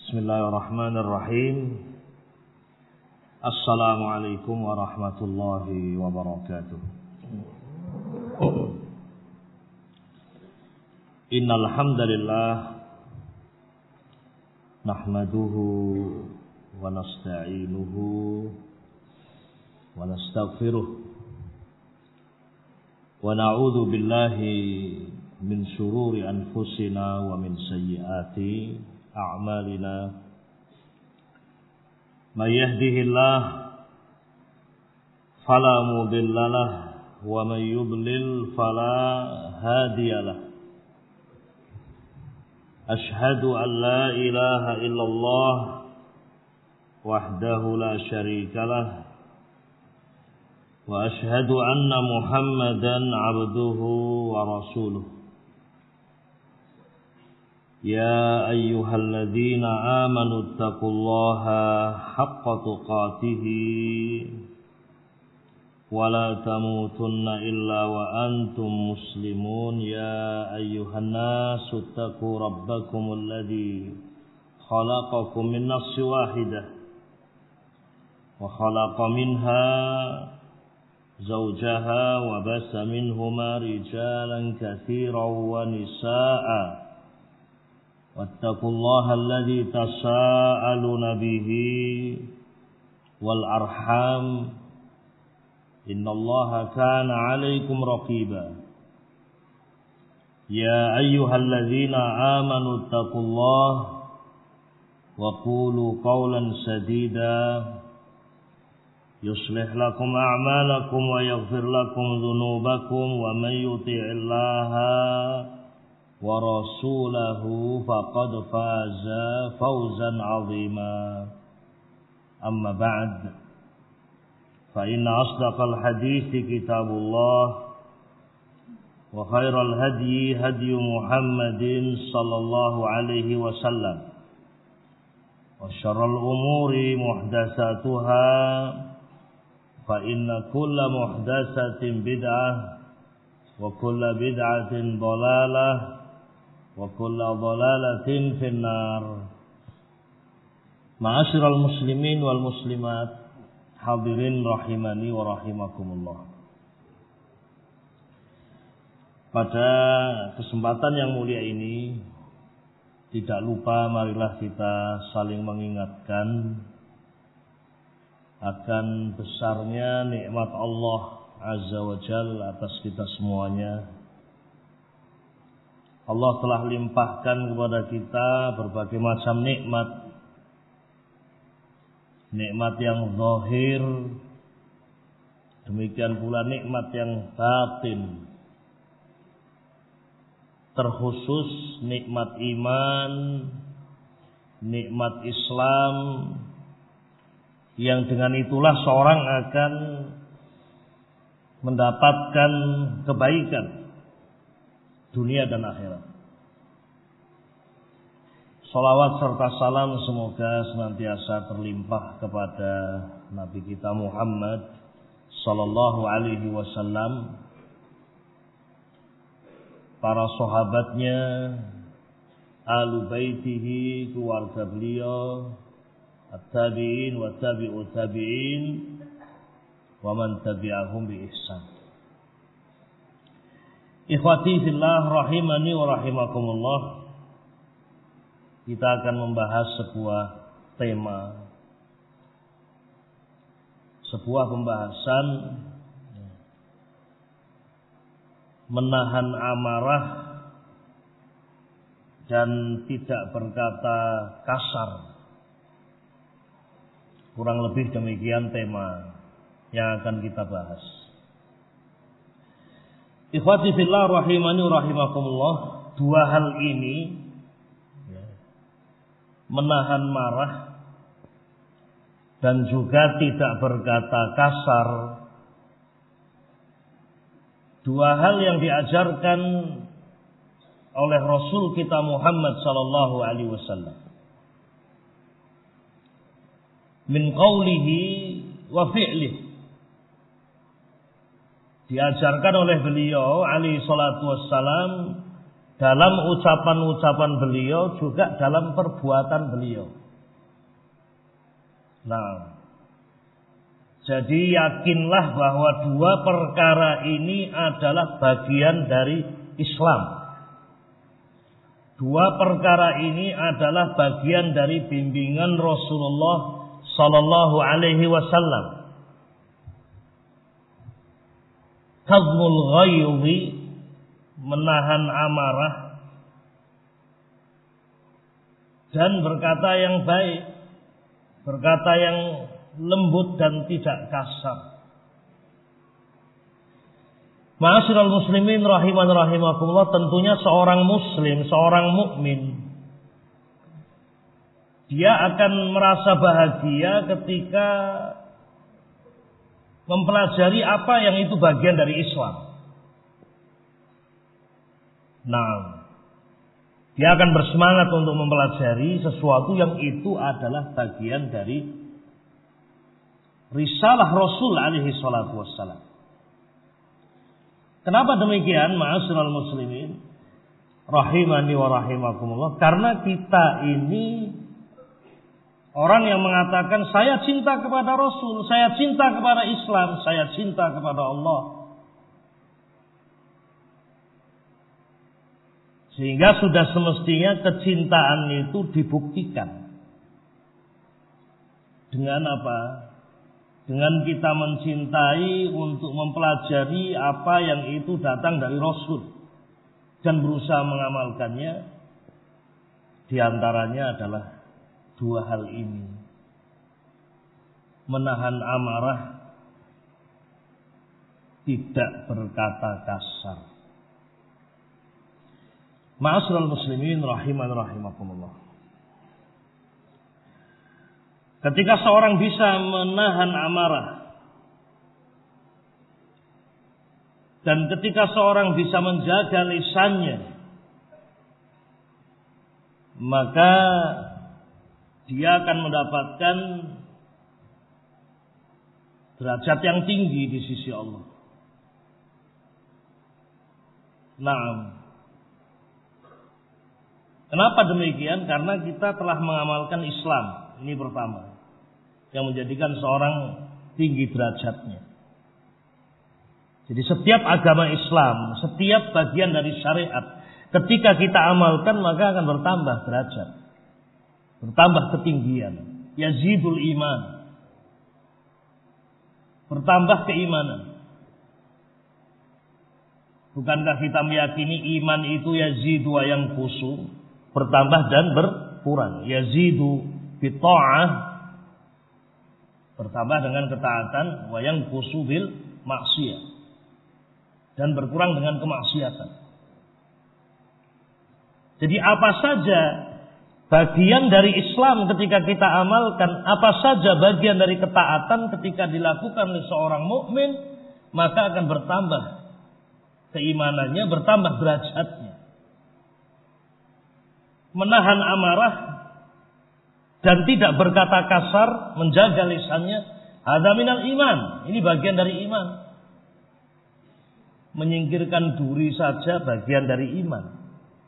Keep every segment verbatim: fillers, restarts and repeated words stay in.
Bismillahirrahmanirrahim. Assalamualaikum warahmatullahi wabarakatuh. Innal hamdalillah nahmaduhu wa nasta'inuhu wa nastaghfiruh wa na'udzu billahi min shururi anfusina wa min sayyiati a'malina. May yahdihillah fala mudilla lahu wa may yudlil fala hadiyalah. Ashhadu an la ilaha illallah wahdahu la syarika lah wa ashhadu anna Muhammadan abduhu wa rasuluh. Ya ayyuhalladzina amanu taqullaha haqqa tuqatih wa la tamutunna illa wa antum muslimun. Ya ayyuhan nasu taqu rabbakumul ladzi khalaqakum min nafsin wahidah wa khalaqa minha zawjaha wa bassa minhuma rijalan katsiran wa nisaa'a. Wattaqullaha alladzi tasaaluna bihi wal arham innallaha kana 'alaikum raqiba. Ya ayyuhalladzina amanu taqullaha wa qulu qawlan sadida yuslih lakum a'malakum wa yaghfir lakum dhunubakum wa may yuti'illaha wa rasulahu faqad faza fawzan 'azima. Amma ba'd, fa inna asdaqal hadithi kitabullah wa khairal hadyi hadyu Muhammadin sallallahu alaihi wasallam wa syarrul umuri muhdatsatuha fa inna kulla muhdatsatin bid'ah wa kulla bid'atin dhalalah wa kulla dhalalatin finnar. Ma'asyiral muslimin wal muslimat, hadirin rahimani wa rahimakumullah. Pada kesempatan yang mulia ini, tidak lupa marilah kita saling mengingatkan akan besarnya nikmat Allah Azza wa Jalla atas kita semuanya. Allah telah limpahkan kepada kita berbagai macam nikmat. Nikmat yang zahir, demikian pula nikmat yang batin. Terkhusus nikmat iman, nikmat Islam, yang dengan itulah seorang akan mendapatkan kebaikan dunia dan akhirat. Salawat serta salam semoga senantiasa terlimpah kepada Nabi kita Muhammad sallallahu alaihi wasallam, para sahabatnya, ahlu baitihi, keluarga beliau, at-tabi'in wa tabi'ut tabi'in wa man tabi'ahum bi ihsan. Ikhwati fillah rahimani wa rahimakumullah. Kita akan membahas sebuah tema, sebuah pembahasan menahan amarah dan tidak berkata kasar. Kurang lebih demikian tema yang akan kita bahas. Ikhwati fillah rahimani rahimakumullah, dua hal ini, menahan marah dan juga tidak berkata kasar, dua hal yang diajarkan oleh Rasul kita Muhammad sallallahu alaihi wasallam min qawlihi wa fi'lihi. Diajarkan oleh beliau alaihi salatu wassalam dalam ucapan-ucapan beliau, juga dalam perbuatan beliau. Nah, jadi yakinlah bahwa dua perkara ini adalah bagian dari Islam. Dua perkara ini adalah bagian dari bimbingan Rasulullah sallallahu alaihi wasallam. Kazmul ghayzi, menahan amarah, dan berkata yang baik, berkata yang lembut dan tidak kasar. Ma'asyiral muslimin rahiman rahimakumullah, tentunya seorang muslim, seorang mukmin, dia akan merasa bahagia ketika mempelajari apa yang itu bagian dari Islam. Nah, dia akan bersemangat untuk mempelajari sesuatu yang itu adalah bagian dari risalah Rasul alaihi salatu wassalam. Kenapa demikian, ma'asyiral muslimin rahimani wa rahimakumullah? Karena kita ini orang yang mengatakan saya cinta kepada Rasul, saya cinta kepada Islam, saya cinta kepada Allah. Sehingga sudah semestinya kecintaan itu dibuktikan. Dengan apa? Dengan kita mencintai untuk mempelajari apa yang itu datang dari Rasul dan berusaha mengamalkannya. Di antaranya adalah dua hal ini: menahan amarah, tidak berkata kasar. Ma'asyiral muslimin rahiman rahimakumullah. Ketika seorang bisa menahan amarah dan ketika seorang bisa menjaga lisannya, maka dia akan mendapatkan derajat yang tinggi di sisi Allah. Naam. Kenapa demikian? Karena kita telah mengamalkan Islam. Ini pertama, yang menjadikan seorang tinggi derajatnya. Jadi setiap agama Islam, setiap bagian dari syariat, ketika kita amalkan maka akan bertambah derajat, bertambah ketinggian. Yazidul iman, bertambah keimanan. Bukankah kita meyakini iman itu yazidu wa yanqusu, bertambah dan berkurang. Yazidu bitta'ah, bertambah dengan ketaatan, wa yanqusu bil maksiyah, dan berkurang dengan kemaksiatan. Jadi apa saja bagian dari Islam ketika kita amalkan, apa saja bagian dari ketaatan ketika dilakukan oleh seorang mukmin, maka akan bertambah keimanannya, bertambah derajatnya. Menahan amarah dan tidak berkata kasar, menjaga lisannya, hadza minal iman. Ini bagian dari iman. Menyingkirkan duri saja bagian dari iman.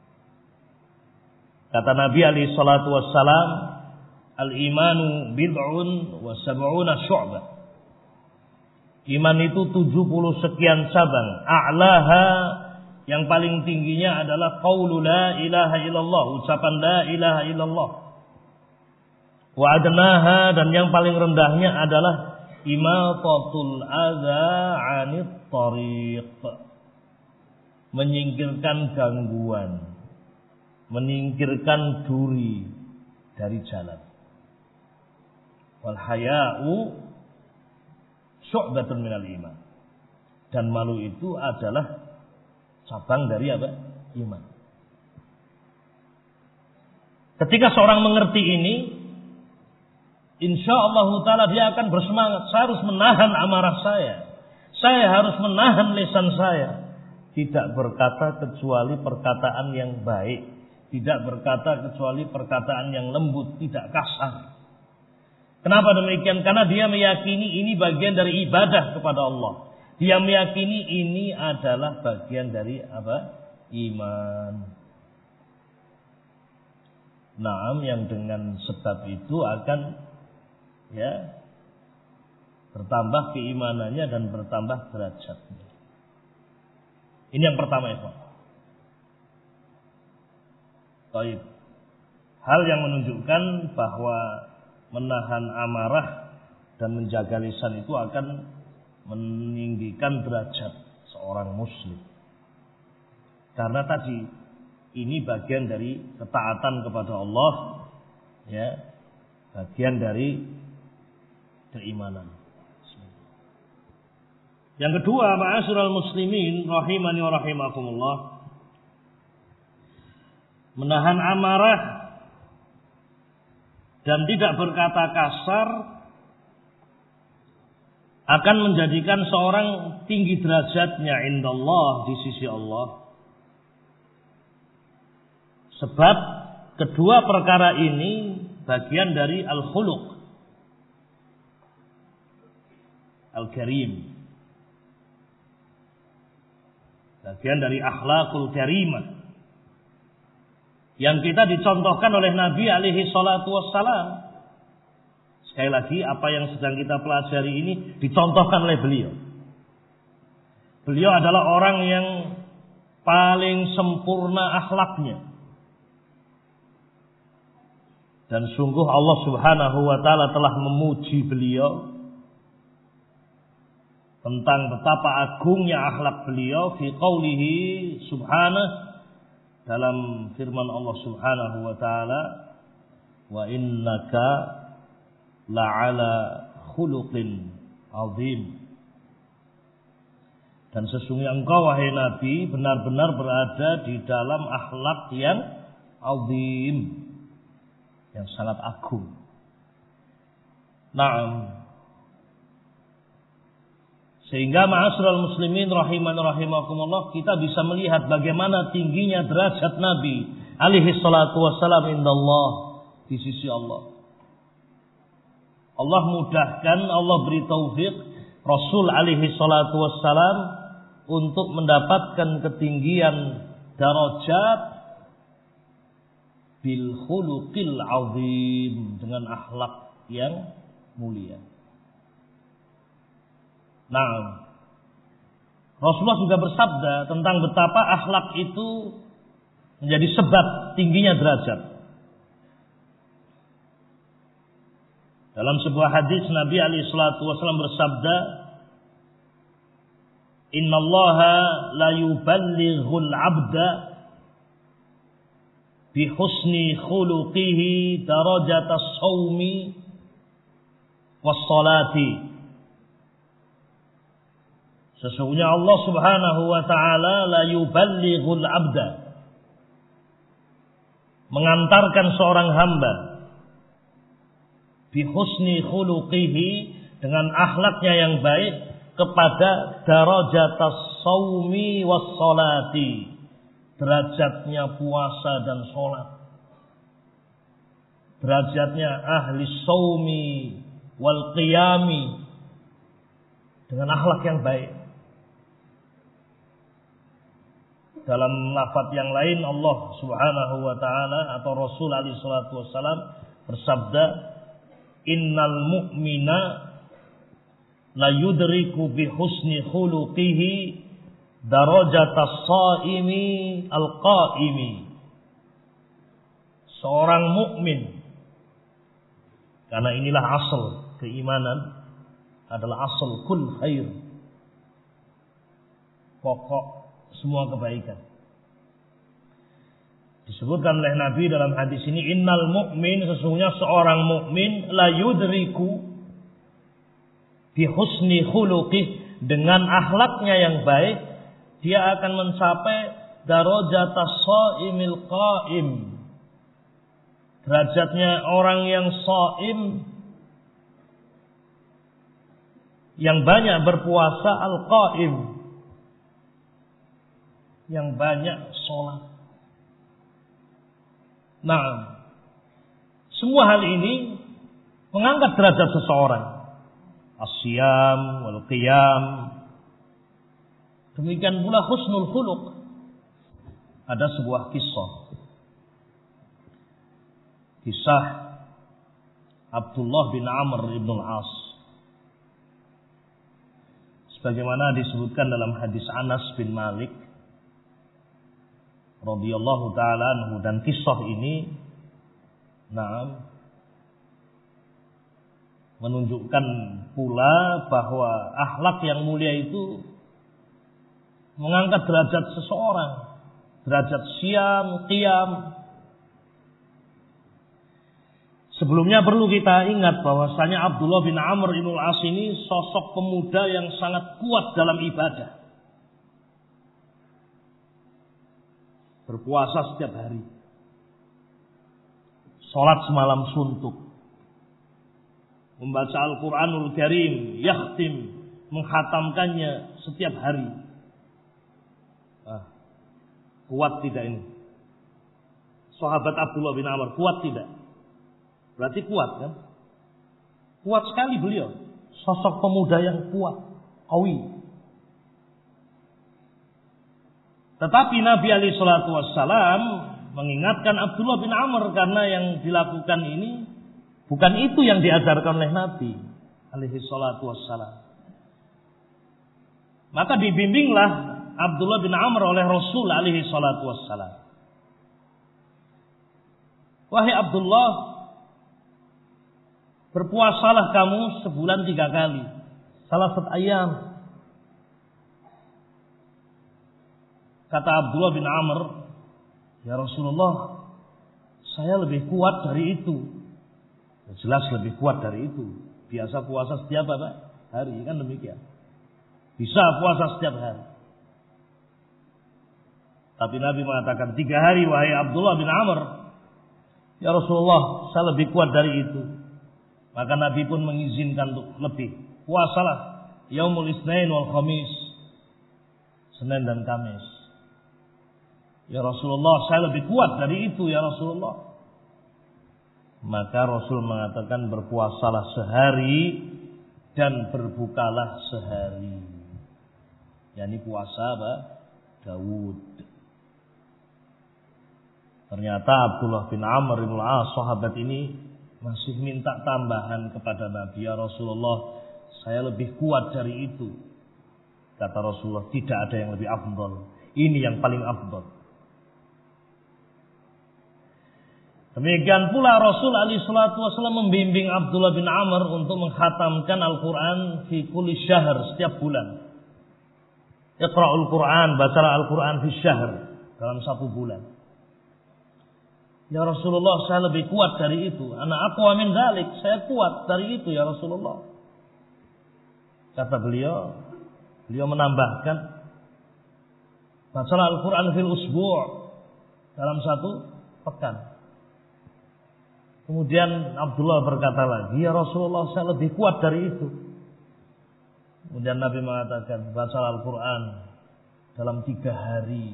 Kata Nabi alaihi salatu wassalam, al-imanu bid'un wa sab'una syu'bah. Iman itu tujuh puluh sekian cabang. A'laha, yang paling tingginya adalah qaulu la ilaha illallah, ucapan la ilaha illallah. Wa adnaha, dan yang paling rendahnya adalah imatatul adza 'anit thariq, menyingkirkan gangguan, menyingkirkan duri dari jalan. Wal haya'u syu'batun minal iman, dan malu itu adalah cabang dari apa? Iman. Ketika seorang mengerti ini, insyaallah taala dia akan bersemangat. Saya harus menahan amarah saya. Saya harus menahan lisan saya. Tidak berkata kecuali perkataan yang baik. Tidak berkata kecuali perkataan yang lembut, tidak kasar. Kenapa demikian? Karena dia meyakini ini bagian dari ibadah kepada Allah. Dia meyakini ini adalah bagian dari apa? Iman. Naam, yang dengan sebab itu akan ya bertambah keimanannya dan bertambah derajatnya. Ini yang pertama itu. Baik. Hal yang menunjukkan bahwa menahan amarah dan menjaga lisan itu akan meninggikan derajat seorang muslim. Karena tadi ini bagian dari ketaatan kepada Allah, ya, bagian dari keimanan. Yang kedua, ma'asyiral muslimin rahimani wa rahimakumullah, menahan amarah dan tidak berkata kasar akan menjadikan seorang tinggi derajatnya indallah, di sisi Allah. Sebab kedua perkara ini bagian dari al-khuluq al-karim, bagian dari akhlakul karimah yang kita dicontohkan oleh Nabi alaihi salatu wassalam. Sekali lagi, apa yang sedang kita pelajari ini dicontohkan oleh beliau. Beliau adalah orang yang paling sempurna akhlaknya. Dan sungguh Allah subhanahu wa ta'ala telah memuji beliau tentang betapa agungnya akhlak beliau fi qawlihi subhanahu, dalam firman Allah subhanahu wa ta'ala, wa innaka la'ala khuluqin azim. Dan sesungguhnya engkau wahai Nabi benar-benar berada di dalam akhlak yang azim, yang sangat agung. Naam. Sehingga ma'asyiral muslimin rahimani rahimakumullah, kita bisa melihat bagaimana tingginya derajat Nabi alaihi salatu wassalam indallah, di sisi Allah. Allah mudahkan, Allah beri taufik Rasul alaihi salatu wassalam untuk mendapatkan ketinggian darajat bil khuluqil azim, dengan akhlak yang mulia. Nah, Rasulullah juga bersabda tentang betapa akhlak itu menjadi sebab tingginya derajat. Dalam sebuah hadis Nabi alaihi salatu wasallam bersabda, "Innallaha la yuballighul 'abda bi husni khuluqihi darajatas shaumi was salati." Sesungguhnya Allah subhanahu wa ta'ala la yuballighul 'abda, mengantarkan seorang hamba bi husni khuluqihi, dengan akhlaknya yang baik, kepada darajatas shaumi was salati, derajatnya puasa dan salat, derajatnya ahli shaumi wal qiyami, dengan akhlak yang baik. Dalam lafaz yang lain Allah subhanahu wa ta'ala atau Rasul alaihi salatu wassalam bersabda, innal mu'mina la yudriku bi husni khuluqihi darajatas shaimi al-qaimi. Seorang mukmin, karena inilah asal keimanan, adalah asal kul khair, pokok semua kebaikan. Disebutkan oleh Nabi dalam hadis ini, innal mu'min, sesungguhnya seorang mukmin, la yudriku bi husni khuluqih, dengan akhlaknya yang baik dia akan mencapai darajatas shaimil qaim, derajatnya orang yang shaim, yang banyak berpuasa, al-qaim, yang banyak sholat. Nah, semua hal ini mengangkat derajat seseorang. As-siyam wal qiyam. Demikian pula husnul khuluq. Ada sebuah kisah kisah Abdullah bin Amr ibn al-As. Sebagaimana disebutkan dalam hadis Anas bin Malik radhiyallahu taala anhu, dan kisah ini nah menunjukkan pula bahwa akhlak yang mulia itu mengangkat derajat seseorang, derajat siam, qiyam. Sebelumnya perlu kita ingat bahwasanya Abdullah bin Amr ibn al-As ini sosok pemuda yang sangat kuat dalam ibadah. Berpuasa setiap hari. Salat semalam suntuk. Membaca Al-Quranul Karim, yakhtim, menghatamkannya setiap hari. Ah, kuat tidak ini? Sahabat Abdullah bin Amr kuat tidak? Berarti kuat kan? Kuat sekali beliau. Sosok pemuda yang kuat, qawi. Tetapi Nabi alaihi salatu wassalam mengingatkan Abdullah bin Amr karena yang dilakukan ini bukan itu yang diajarkan oleh Nabi alaihi salatu wassalam. Maka dibimbinglah Abdullah bin Amr oleh Rasul alaihi salatu wassalam. Wahai Abdullah, berpuasalah kamu sebulan tiga kali. Salasat ayam. Kata Abdullah bin Amr, ya Rasulullah, saya lebih kuat dari itu. Jelas lebih kuat dari itu. Biasa puasa setiap apa? Hari, kan demikian. Bisa puasa setiap hari. Tapi Nabi mengatakan tiga hari, wahai Abdullah bin Amr. Ya Rasulullah, saya lebih kuat dari itu. Maka Nabi pun mengizinkan untuk lebih. Puasalah yaumul isnain wal khamis, Senin dan Kamis. Ya Rasulullah, saya lebih kuat dari itu ya Rasulullah. Maka Rasul mengatakan berpuasalah sehari dan berbukalah sehari. Yani puasa apa? Daud. Ternyata Abdullah bin Amr bin al-As, sahabat ini masih minta tambahan kepada Nabi. Ya Rasulullah, saya lebih kuat dari itu. Kata Rasulullah, tidak ada yang lebih afdal. Ini yang paling afdal. Demikian pula Rasul alaihi salatu wasallam membimbing Abdullah bin Amr untuk mengkhatamkan Al-Quran fi kulli syahr, setiap bulan. Iqra'ul Quran, bacalah Al-Quran fi syahr, dalam satu bulan. Ya Rasulullah, saya lebih kuat dari itu. Ana aqwa min dzalik, saya kuat dari itu ya Rasulullah. Kata beliau, beliau menambahkan, bacalah Al-Quran fil usbu', dalam satu pekan. Kemudian Abdullah berkata lagi, ya Rasulullah, saya lebih kuat dari itu. Kemudian Nabi mengatakan, bacalah Al-Quran dalam tiga hari.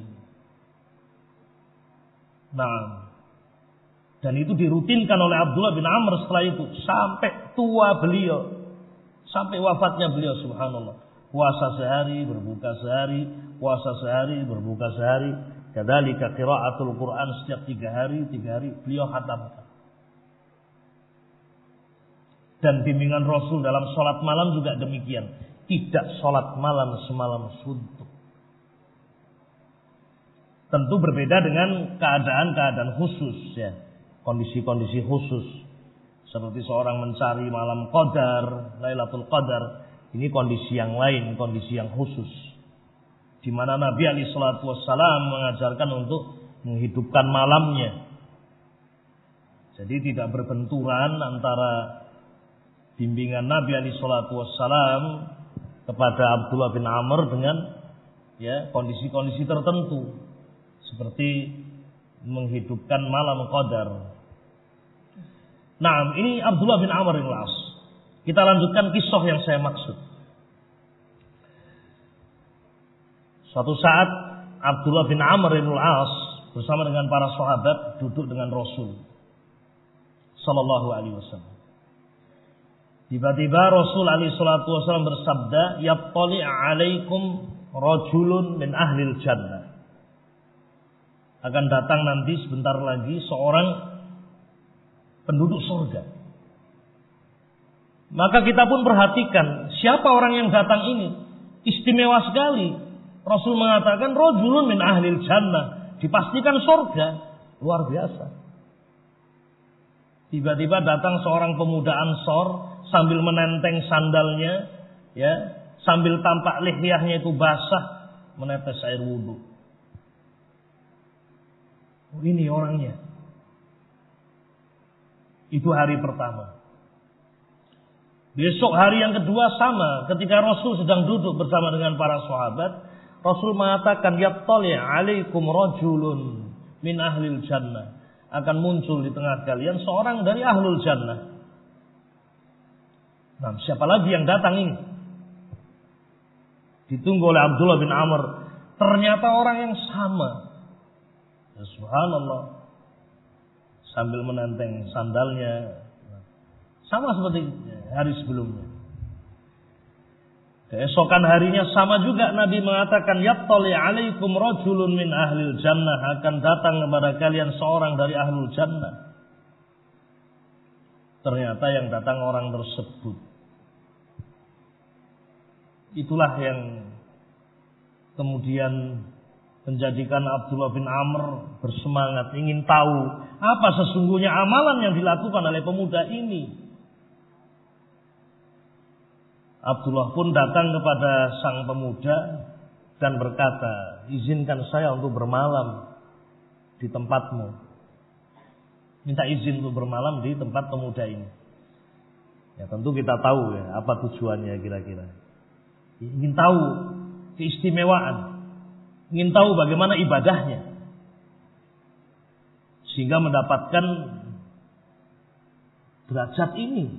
Nah, dan itu dirutinkan oleh Abdullah bin Amr setelah itu sampai tua beliau, sampai wafatnya beliau, subhanallah. Puasa sehari, berbuka sehari, puasa sehari, berbuka sehari. Kadzalika qiraatul Quran setiap tiga hari, tiga hari beliau khatamkan. Dan bimbingan Rasul dalam sholat malam juga demikian. Tidak sholat malam semalam suntuk. Tentu berbeda dengan keadaan-keadaan khusus, ya, kondisi-kondisi khusus. Seperti seorang mencari malam qadar, Lailatul Qadar. Ini kondisi yang lain, kondisi yang khusus. Di mana Nabi alaihi salatu wassalam mengajarkan untuk menghidupkan malamnya. Jadi tidak berbenturan antara bimbingan Nabi alaihi salatu wassalam kepada Abdullah bin Amr dengan ya kondisi-kondisi tertentu seperti menghidupkan malam qadar. Nah, ini Abdullah bin Amr bin al-As. Kita lanjutkan kisah yang saya maksud. Suatu saat Abdullah bin Amr bin al-As bersama dengan para sahabat duduk dengan Rasul sallallahu alaihi wasallam. Tiba-tiba Rasul alaihi salatu wasallam bersabda, "Yattali' 'alaikum rajulun min ahlil jannah." Akan datang nanti sebentar lagi seorang penduduk surga. Maka kita pun perhatikan siapa orang yang datang ini. Istimewa sekali. Rasul mengatakan rajulun min ahlil jannah, dipastikan surga. Luar biasa. Tiba-tiba datang seorang pemuda Ansor sambil menenteng sandalnya, ya, sambil tampak lihyahnya itu basah, menetes air wudhu. Oh, ini orangnya. Itu hari pertama. Besok hari yang kedua sama, ketika Rasul sedang duduk bersama dengan para sahabat, Rasul mengatakan yattali' alaikum rajulun min ahlil jannah. Akan muncul di tengah kalian seorang dari ahlul jannah. Nah, siapa lagi yang datang ini? Ditunggu oleh Abdullah bin Amr. Ternyata orang yang sama. Ya, subhanallah. Sambil menenteng sandalnya. Sama seperti hari sebelumnya. Keesokan harinya sama juga Nabi mengatakan yattali alaikum rajulun min ahlil jannah, akan datang kepada kalian seorang dari ahlul jannah. Ternyata yang datang orang tersebut. Itulah yang kemudian menjadikan Abdullah bin Amr bersemangat ingin tahu apa sesungguhnya amalan yang dilakukan oleh pemuda ini. Abdullah pun datang kepada sang pemuda dan berkata, izinkan saya untuk bermalam di tempatmu. Minta izin untuk bermalam di tempat pemuda ini. Ya tentu kita tahu ya apa tujuannya kira-kira. Ingin tahu keistimewaan, ingin tahu bagaimana ibadahnya, sehingga mendapatkan derajat ini.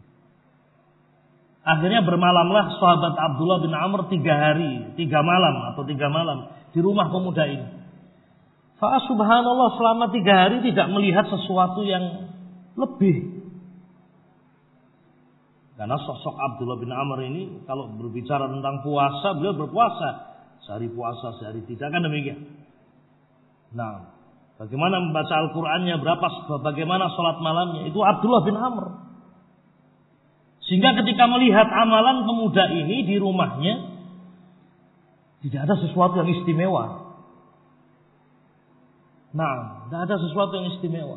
Akhirnya bermalamlah sahabat Abdullah bin Amr tiga hari, tiga malam atau tiga malam di rumah pemuda ini. Fa subhanallah, selama tiga hari tidak melihat sesuatu yang lebih. Karena sosok Abdullah bin Amr ini kalau berbicara tentang puasa, beliau berpuasa. Sehari puasa, sehari tidak, kan demikian. Nah, bagaimana membaca Al-Qur'annya, berapa, bagaimana sholat malamnya, itu Abdullah bin Amr. Sehingga ketika melihat amalan pemuda ini di rumahnya, tidak ada sesuatu yang istimewa. Nah, tidak ada sesuatu yang istimewa.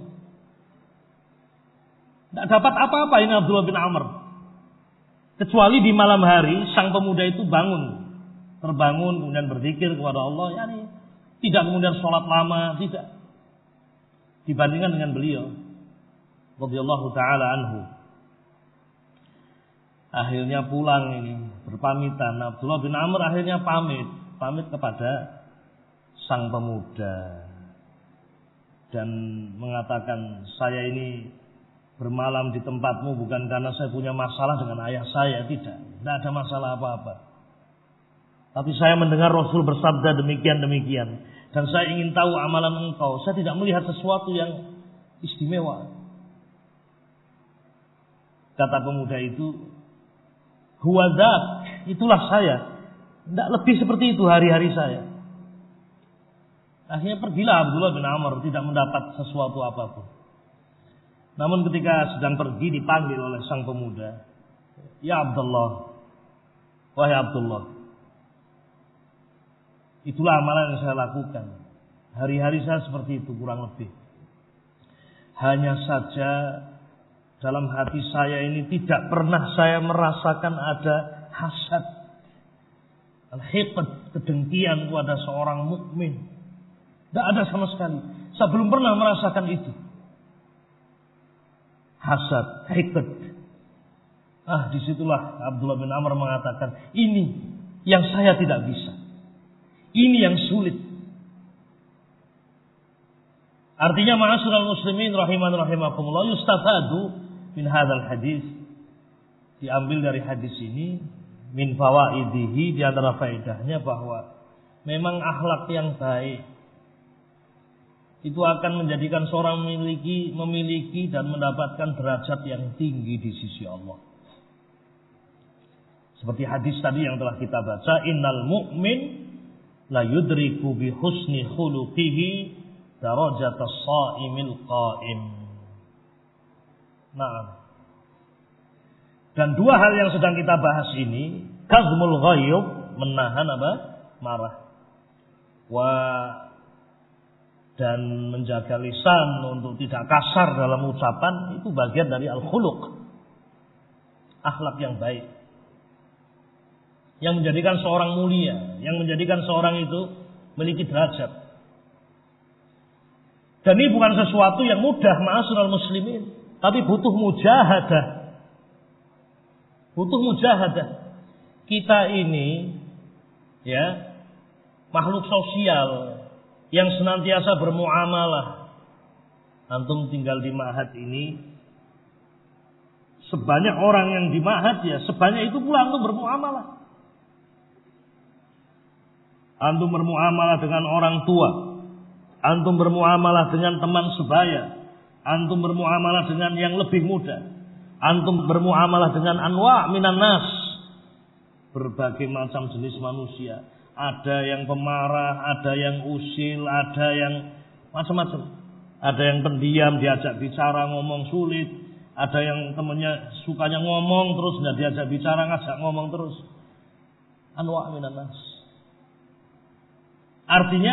Tidak dapat apa-apa ini Abdullah bin Amr. Kecuali di malam hari, sang pemuda itu bangun. Terbangun, kemudian berzikir kepada Allah. Yani, tidak kemudian sholat lama, tidak. Dibandingkan dengan beliau. Radhiyallahu ta'ala anhu. Akhirnya pulang ini, berpamitan. Abdullah bin Amr akhirnya pamit. Pamit kepada sang pemuda. Dan mengatakan, saya ini bermalam di tempatmu bukan karena saya punya masalah dengan ayah saya. Tidak, tidak ada masalah apa-apa. Tapi saya mendengar Rasul bersabda demikian-demikian. Dan saya ingin tahu amalan engkau. Saya tidak melihat sesuatu yang istimewa. Kata pemuda itu, huwadzak, itulah saya. Tidak lebih seperti itu hari-hari saya. Akhirnya pergilah Abdullah bin Amr, tidak mendapat sesuatu apapun. Namun ketika sedang pergi dipanggil oleh sang pemuda, ya Abdullah, wahai Abdullah, itulah amalan yang saya lakukan. Hari-hari saya seperti itu kurang lebih. Hanya saja dalam hati saya ini tidak pernah saya merasakan ada hasad, al-hiqd, kedengkian kepada seorang mukmin. Tidak ada sama sekali. Saya belum pernah merasakan itu. Hasad, hiqd. Ah, disitulah Abdullah bin Amr mengatakan, ini yang saya tidak bisa. Ini yang sulit. Artinya ma'asyiral muslimin rahiman rahimakumullah, yustafadu min hadzal hadis, diambil dari hadis ini min fawaidihi, di antara faedahnya bahwa memang akhlak yang baik itu akan menjadikan seorang memiliki memiliki dan mendapatkan derajat yang tinggi di sisi Allah. Seperti hadis tadi yang telah kita baca, innal mu'min la yudriku bi husni khuluqihi darajatas shaimil qa'im. Nah, dan dua hal yang sedang kita bahas ini, kazmul ghaib, menahan apa? Marah. Wa dan menjaga lisan untuk tidak kasar dalam ucapan, itu bagian dari al-khuluq, akhlak yang baik, yang menjadikan seorang mulia, yang menjadikan seorang itu memiliki derajat. Dan ini bukan sesuatu yang mudah, ma'asyiral muslimin, tapi butuh mujahadah. Butuh mujahadah. Kita ini ya makhluk sosial yang senantiasa bermuamalah. Antum tinggal di ma'had ini, sebanyak orang yang di ma'had ya, sebanyak itu pula antum bermuamalah. Antum bermuamalah dengan orang tua, antum bermuamalah dengan teman sebaya, antum bermuamalah dengan yang lebih muda, antum bermuamalah dengan anwa' minan nas, berbagai macam jenis manusia. Ada yang pemarah, ada yang usil, ada yang macam-macam. Ada yang pendiam, diajak bicara ngomong sulit. Ada yang temannya sukanya ngomong terus, nggak diajak bicara ngajak ngomong terus. Anwa' minan nas. Artinya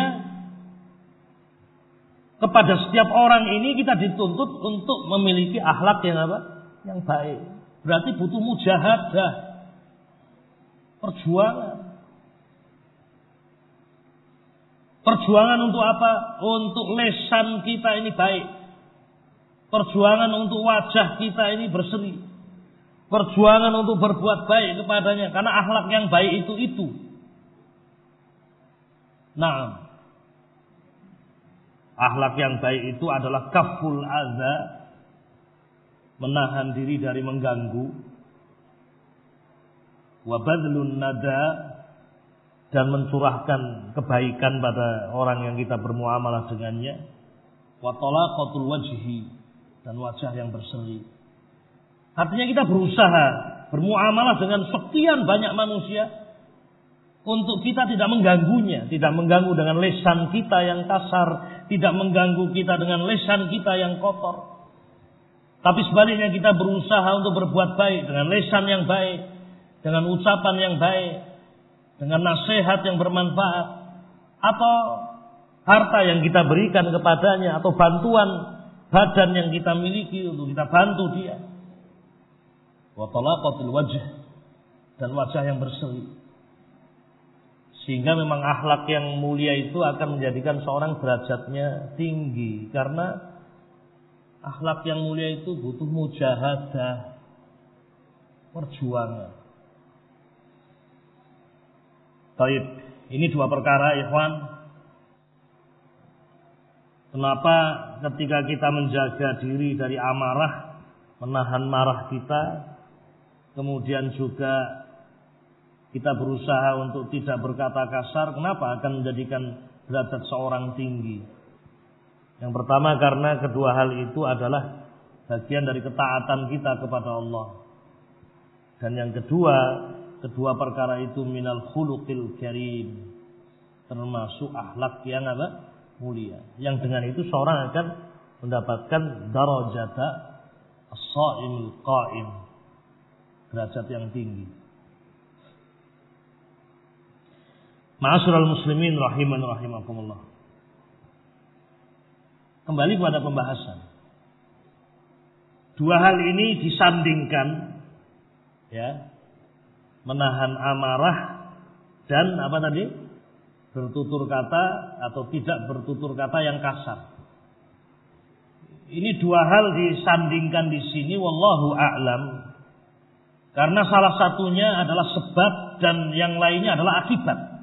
kepada setiap orang ini kita dituntut untuk memiliki akhlak yang apa? Yang baik. Berarti butuh mujahadah, perjuangan. Perjuangan untuk apa? Untuk lisan kita ini baik. Perjuangan untuk wajah kita ini berseri. Perjuangan untuk berbuat baik kepadanya. Karena akhlak yang baik itu itu. Nah, akhlak yang baik itu adalah kaful adza, menahan diri dari mengganggu, wa badlun nada, dan mencurahkan kebaikan pada orang yang kita bermuamalah dengannya, wa talaqatul wajhi, dan wajah yang berseri. Artinya kita berusaha bermuamalah dengan sekian banyak manusia untuk kita tidak mengganggunya, tidak mengganggu dengan lisan kita yang kasar, tidak mengganggu kita dengan lisan kita yang kotor. Tapi sebaliknya kita berusaha untuk berbuat baik dengan lisan yang baik, dengan ucapan yang baik, dengan nasihat yang bermanfaat, atau harta yang kita berikan kepadanya, atau bantuan badan yang kita miliki untuk kita bantu dia. Wa talaqatul wajh, dan wajah yang berseri. Sehingga memang akhlak yang mulia itu akan menjadikan seorang derajatnya tinggi. Karena akhlak yang mulia itu butuh mujahadah, perjuangan. Baik, ini dua perkara, ikhwan. Kenapa ketika kita menjaga diri dari amarah, menahan marah kita, kemudian juga kita berusaha untuk tidak berkata kasar, kenapa akan menjadikan derajat seorang tinggi? Yang pertama karena kedua hal itu adalah bagian dari ketaatan kita kepada Allah. Dan yang kedua, kedua perkara itu minal khuluqil karim, termasuk akhlak yang apa? Mulia. Yang dengan itu seorang akan mendapatkan darajata as-shaimil qaim, derajat yang tinggi. Ma'asyiral muslimin rahiman rahimakumullah. Kembali kepada pembahasan. Dua hal ini disandingkan, ya, menahan amarah dan apa tadi? Bertutur kata atau tidak bertutur kata yang kasar. Ini dua hal disandingkan di sini, wallahu a'lam. Karena salah satunya adalah sebab dan yang lainnya adalah akibat.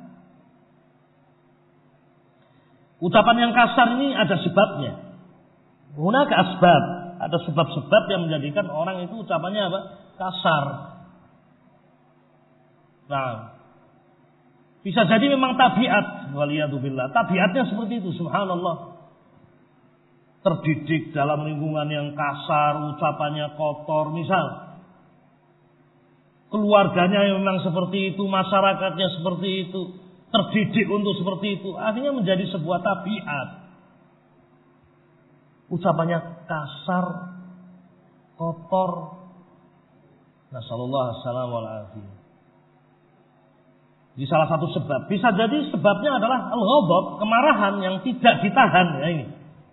Ucapan yang kasar ini ada sebabnya. Hunaka asbab, ada sebab-sebab yang menjadikan orang itu ucapannya apa? Kasar. Nah, bisa jadi memang tabiat, waliyadzubillah. Tabiatnya seperti itu, subhanallah. Terdidik dalam lingkungan yang kasar, ucapannya kotor, misal. Keluarganya memang seperti itu, masyarakatnya seperti itu. Terdidik untuk seperti itu, akhirnya menjadi sebuah tabiat. Ucapannya kasar, kotor. Nasallallahu alaihi. Di salah satu sebab, bisa jadi sebabnya adalah al-ghadab, kemarahan yang tidak ditahan. Ya ini.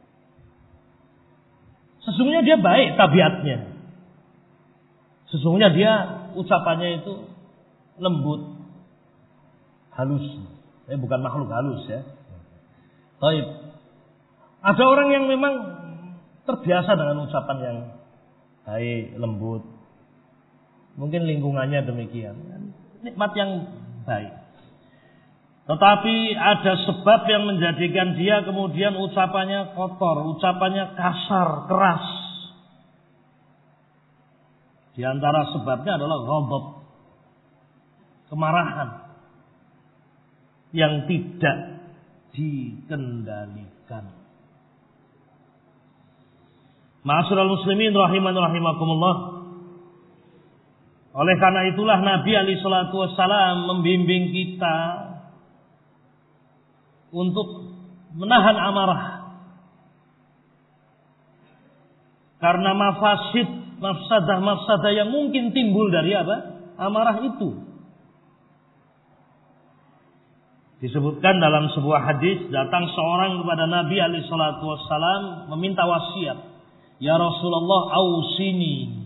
Sesungguhnya dia baik tabiatnya. Sesungguhnya dia ucapannya itu lembut, halus. Eh bukan makhluk halus ya. Baik. Ada orang yang memang terbiasa dengan ucapan yang baik, lembut. Mungkin lingkungannya demikian. Nikmat yang baik. Tetapi ada sebab yang menjadikan dia kemudian ucapannya kotor, ucapannya kasar, keras. Di antara sebabnya adalah ghadab, kemarahan yang tidak dikendalikan. Ma'asyiral muslimin rahiman rahimakumullah. Oleh karena itulah Nabi alaihi salatu wassalam membimbing kita untuk menahan amarah. Karena mafasid, mafsadah-mafsadah yang mungkin timbul dari apa? Amarah itu. Disebutkan dalam sebuah hadis, datang seorang kepada Nabi alaihi salatu wassalam meminta wasiat. Ya Rasulullah, ausini.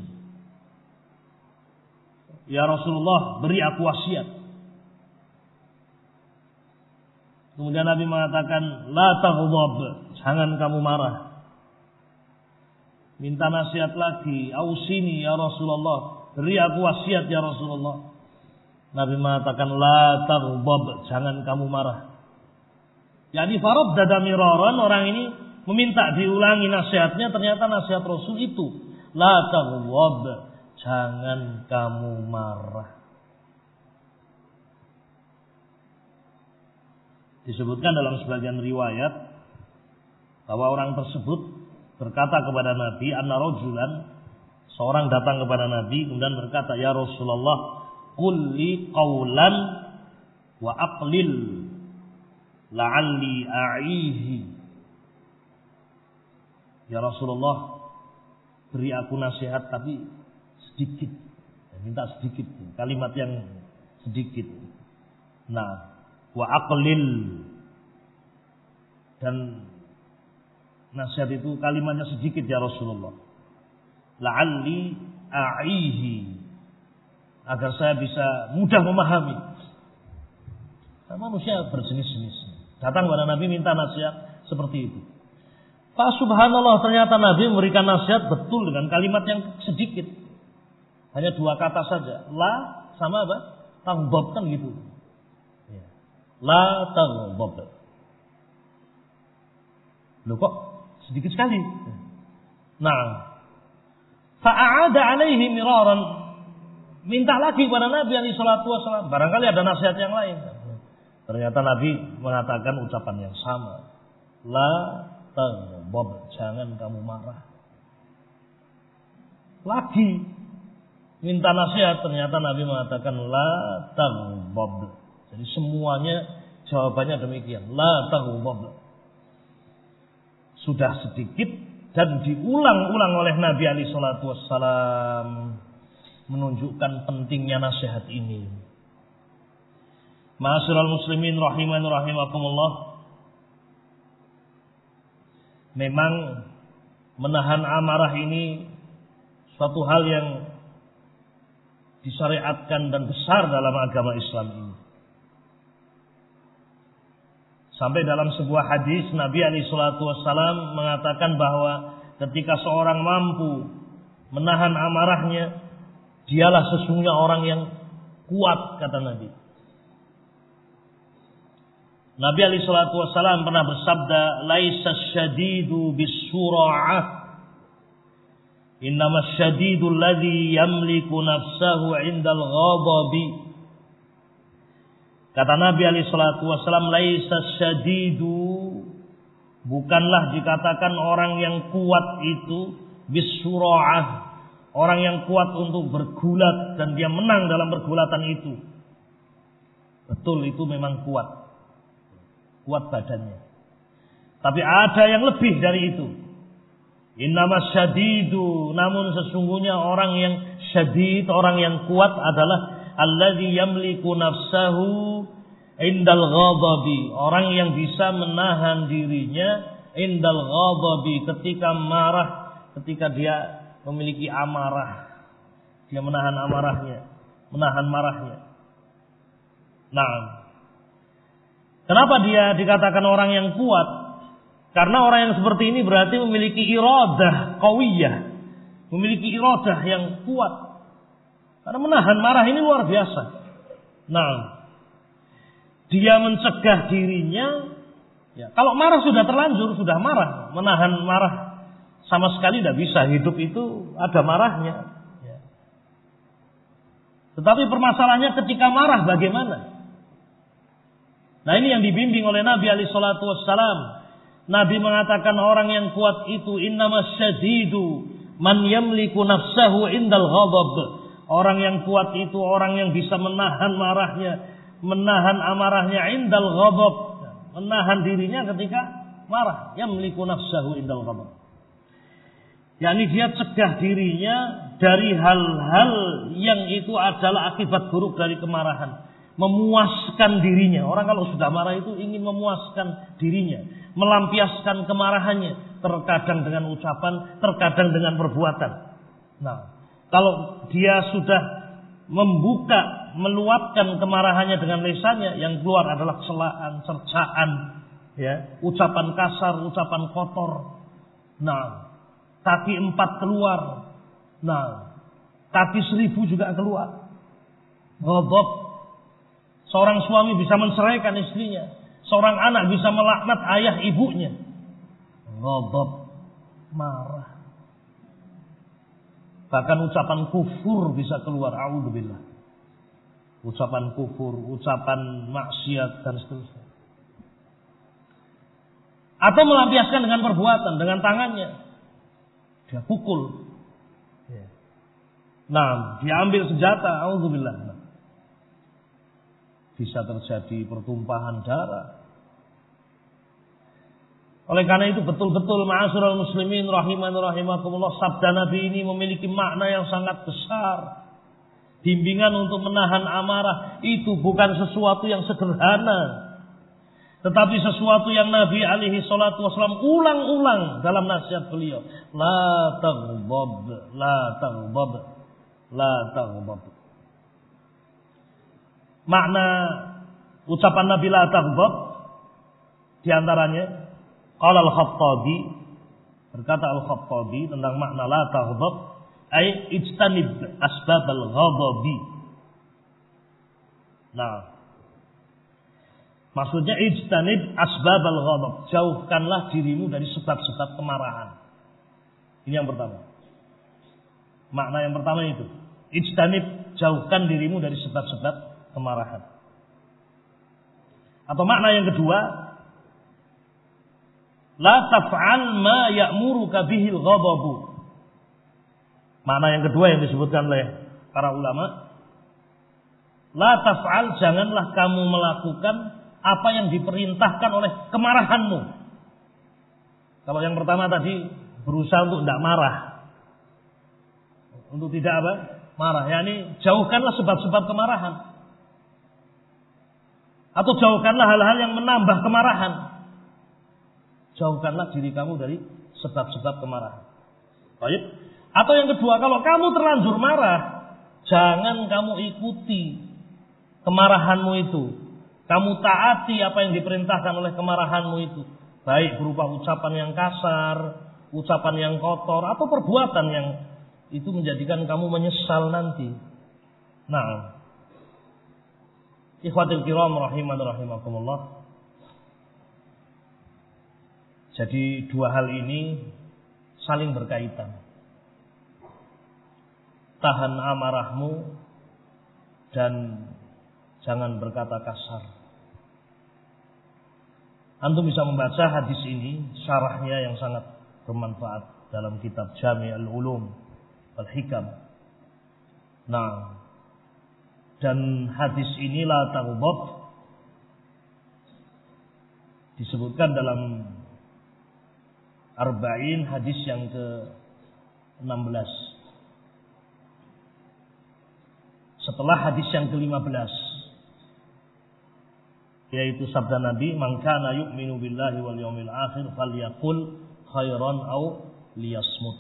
Ya Rasulullah, beri aku wasiat. Kemudian Nabi mengatakan, la taghdab, jangan kamu marah. Minta nasihat lagi, ausini ya Rasulullah, beri aku wasiat ya Rasulullah. Nabi mengatakan, la taghdab, jangan kamu marah. Yani faraddada miraran, orang ini meminta diulangi nasihatnya, ternyata nasihat Rasul itu, la taghdab, jangan kamu marah. Disebutkan dalam sebagian riwayat bahwa orang tersebut berkata kepada Nabi, anna rajulan, seorang datang kepada Nabi kemudian berkata, ya Rasulullah, qul li qawlan wa aqlil la'alli a'ihi. Ya Rasulullah, beri aku nasihat tapi sedikit, minta sedikit, kalimat yang sedikit. Nah, wa aqlil, dan nasihat itu kalimatnya sedikit ya Rasulullah. La'alli a'ihi, agar saya bisa mudah memahami. Nah, manusia berjenis-jenis. Datang kepada Nabi minta nasihat seperti itu. Pak subhanallah, ternyata Nabi memberikan nasihat betul dengan kalimat yang sedikit. Hanya dua kata saja. La sama apa? Taghdab, kan gitu. La taghdab. Loh kok sedikit sekali? Nah, fa'ada alaihi miraran. Minta lagi kepada Nabi alaihi salatu wasallam. Barangkali ada nasihat yang lain. Ternyata Nabi mengatakan ucapan yang sama. La taghdab, jangan kamu marah. Lagi minta nasihat, ternyata Nabi mengatakan la taghdab. Jadi semuanya jawabannya demikian. La taghdab. Sudah sedikit dan diulang-ulang oleh Nabi alaihi salatu wassalam, menunjukkan pentingnya nasihat ini. Ma'asyiral muslimin rahiman rahimakumullah. Memang menahan amarah ini suatu hal yang disyariatkan dan besar dalam agama Islam ini. Sampai dalam sebuah hadis Nabi alaihi salatu wassalam mengatakan bahwa ketika seorang mampu menahan amarahnya, dialah sesungguhnya orang yang kuat, kata Nabi. Nabi alaihi salatu wassalam pernah bersabda, laisa syadidu bisura'ah, innama syadidu alladhi yamliku nafsahu indal ghadabi. Kata Nabi alaihi salatu wassalam, laisa syadidu, bukanlah dikatakan orang yang kuat itu bisura'ah, orang yang kuat untuk bergulat dan dia menang dalam pergulatan itu. Betul, itu memang kuat, kuat badannya. Tapi ada yang lebih dari itu. Innamas syadidu, namun sesungguhnya orang yang syadid, orang yang kuat adalah alladzi yamliku nafsahu indal ghadabi, orang yang bisa menahan dirinya indal ghadabi, ketika marah, ketika dia memiliki amarah, dia menahan amarahnya, menahan marahnya. Nah, kenapa dia dikatakan orang yang kuat? Karena orang yang seperti ini berarti memiliki iradah qawiyah, memiliki iradah yang kuat. Karena menahan marah ini luar biasa. Nah, dia mencegah dirinya. Ya, kalau marah sudah terlanjur, sudah marah, menahan marah sama sekali tidak bisa. Hidup itu ada marahnya. Ya. Tetapi permasalahannya ketika marah bagaimana? Nah, ini yang dibimbing oleh Nabi alaihi salatu wassalam. Nabi mengatakan orang yang kuat itu innamas syadidu man yamliku nafsahu indal ghadab. Orang yang kuat itu orang yang bisa menahan marahnya, menahan amarahnya indal ghadab, menahan dirinya ketika marah. Yamliku nafsahu indal ghadab. yakni dia cegah dirinya dari hal-hal yang itu adalah akibat buruk dari kemarahan. Memuaskan dirinya. Orang kalau sudah marah itu ingin memuaskan dirinya, melampiaskan kemarahannya, terkadang dengan ucapan, terkadang dengan perbuatan. Nah, kalau dia sudah membuka, meluapkan kemarahannya dengan lisannya, yang keluar adalah celaan, cercaan, ya, ucapan kasar, ucapan kotor. Nah, kaki empat keluar. Nah, kaki seribu juga keluar. Ghadab. Seorang suami bisa menceraikan istrinya. Seorang anak bisa melaknat ayah ibunya. Ghadab, marah. Bahkan ucapan kufur bisa keluar. A'udzubillah. Ucapan kufur, ucapan maksiat dan seterusnya. Atau melampiaskan dengan perbuatan, dengan tangannya. Dia pukul. Nah, dia ambil senjata. A'udzubillah. Bisa terjadi pertumpahan darah. Oleh karena itu betul-betul ma'asyiral muslimin rahimani rahimakumullah, sabda Nabi ini memiliki makna yang sangat besar. Bimbingan untuk menahan amarah itu bukan sesuatu yang sederhana, tetapi sesuatu yang Nabi alaihi salatu wasallam ulang-ulang dalam nasihat beliau. La taghdab, la taghdab, la taghdab. Makna ucapan Nabi la taghdab di antaranya qala al-Khattabi, berkata al-Khattabi tentang makna la taghdab, ay ijtanib asbab al-ghadabi. Nah, maksudnya ijtanib asbab al-ghadab, jauhkanlah dirimu dari sebab-sebab kemarahan. Ini yang pertama. Makna yang pertama itu, ijtanib, jauhkan dirimu dari sebab-sebab kemarahan. Atau makna yang kedua, la taf'al ma ya'muruka bihil ghadabu. Makna yang kedua yang disebutkan oleh para ulama, la taf'al, janganlah kamu melakukan apa yang diperintahkan oleh kemarahanmu. Kalau yang pertama tadi berusaha untuk tidak marah, untuk tidak apa? Marah, yakni jauhkanlah sebab-sebab kemarahan. Atau jauhkanlah hal-hal yang menambah kemarahan. Jauhkanlah diri kamu dari sebab-sebab kemarahan. Baik. Atau yang kedua, kalau kamu terlanjur marah, jangan kamu ikuti kemarahanmu itu. Kamu taati apa yang diperintahkan oleh kemarahanmu itu. Baik berupa ucapan yang kasar, ucapan yang kotor, atau perbuatan yang itu menjadikan kamu menyesal nanti. Nah, ikhwatul kiram rahiman rahimakumullah. Jadi dua hal ini saling berkaitan. Tahan amarahmu dan jangan berkata kasar. Antum bisa membaca hadis ini, syarahnya yang sangat bermanfaat dalam kitab Jami' al-Ulum wal-Hikam. Nah, dan hadis ini la taghdab disebutkan dalam Arba'in hadis yang ke enam belas. Setelah hadis yang ke lima belas, yaitu sabda Nabi, "Man kana yu'minu billahi wal yawmil akhir falyaqul khairan aw liyasmut."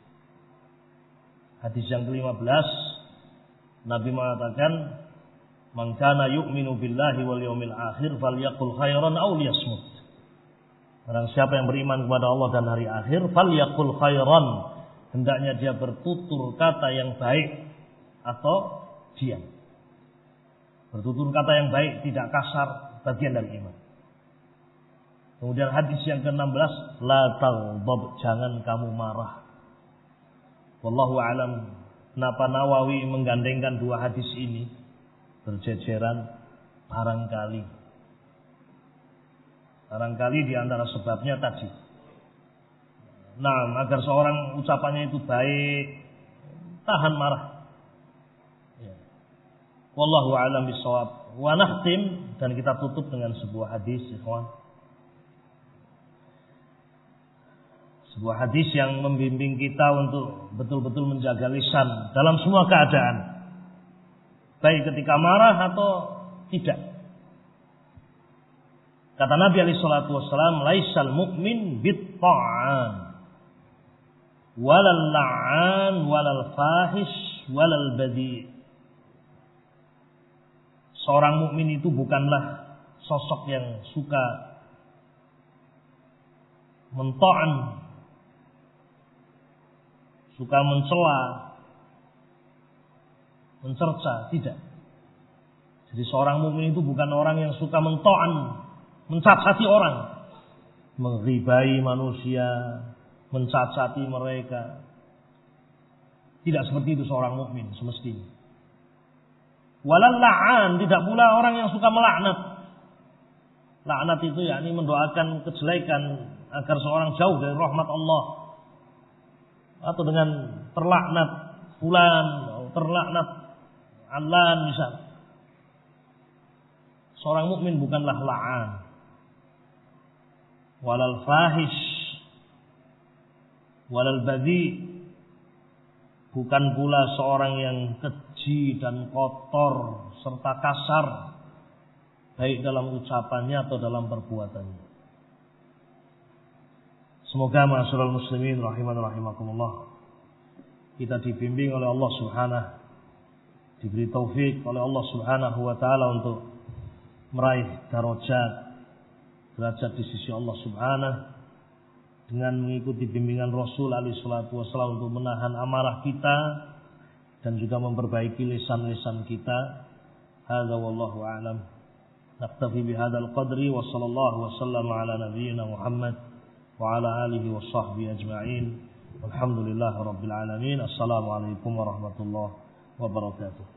Hadis yang ke lima belas, Nabi mengatakan, "Man kana yu'minu billahi wal yawmil akhir falyaqul khairan aw liyasmut." Barang siapa yang beriman kepada Allah dan hari akhir, falyaqul khairan, hendaknya dia bertutur kata yang baik atau diam. Bertutur kata yang baik, tidak kasar, bagian dari iman. Kemudian hadis yang ke enam belas, la taghdab, jangan kamu marah. Wallahu alam, kenapa Nawawi menggandengkan dua hadis ini berjejeran? Barangkali Barangkali di antara sebabnya tadi. Nah, agar seorang ucapannya itu baik, tahan marah. Ya. Wallahu a'lam bishawab. Wa nakhtim, dan kita tutup dengan sebuah hadis, ikhwan. Sebuah hadis yang membimbing kita untuk betul-betul menjaga lisan dalam semua keadaan. Baik ketika marah atau tidak. Kata Nabi alaihi salatu wassalam, laisal mu'min bit-ta'an walal la'an walal fahish walal badi'. Seorang mukmin itu bukanlah sosok yang suka menta'an, suka mencela, mencerca, tidak. Jadi seorang mukmin itu bukan orang yang suka menta'an, mencacati orang, mengribai manusia, mencacati mereka. Tidak seperti itu seorang mukmin semestinya. Walal la'an, tidak pula orang yang suka melaknat. Laknat itu yakni mendoakan kejelekan agar seorang jauh dari rahmat Allah, atau dengan terlaknat fulan, terlaknat alan misal. Seorang mukmin bukanlah la'an. Walal fahish walal badi, bukan pula seorang yang keji dan kotor serta kasar, baik dalam ucapannya atau dalam perbuatannya. Semoga ma'asyiral muslimin rahiman rahimakumullah, kita dibimbing oleh Allah Subhanahu, diberi taufik oleh Allah Subhanahu wa taala untuk meraih darajat derajat di sisi Allah Subhanahu dengan mengikuti bimbingan Rasul alaihi salatu wasallam untuk menahan amarah kita dan juga memperbaiki lisan-lisan kita. Hadza wallahu a'lam. Naktafi bihadzal qadri wa sallallahu wa sallama ala nabiyyina Muhammad wa ala alihi wa sahbihi ajma'in. Walhamdulillahirabbil alamin. Assalamualaikum warahmatullahi wabarakatuh.